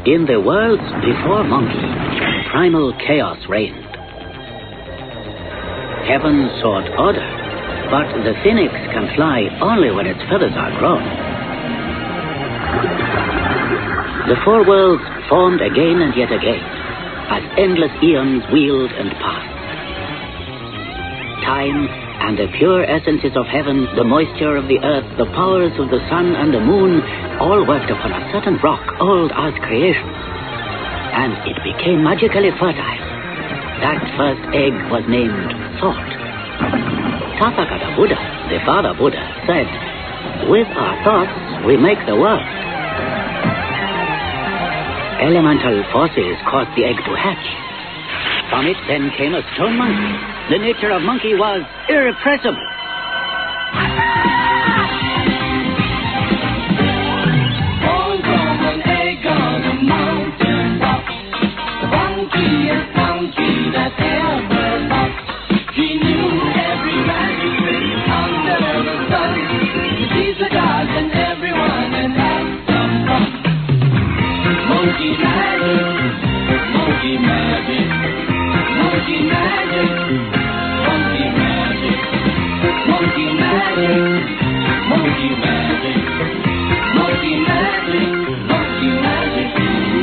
In the worlds before Monkey, primal chaos reigned. Heaven sought order, but the phoenix can fly only when its feathers are grown. The four worlds formed again and yet again, as endless eons wheeled and passed. Time and the pure essences of heaven, the moisture of the earth, the powers of the sun and the moon, all worked upon a certain rock old as creation. And it became magically fertile. That first egg was named thought. Tathagata Buddha, the father Buddha, said, "With our thoughts, we make the world." Elemental forces caused the egg to hatch. From it then came a stone monkey. The nature of monkey was irrepressible. Born from an egg on a mountain top, the funkiest monkey that ever walked. He knew every magic trick under the sun. He sees the gods and everyone and has some fun. Monkey magic, monkey magic, monkey magic, monkey magic, monkey magic, monkey magic, monkey magic, monkey magic.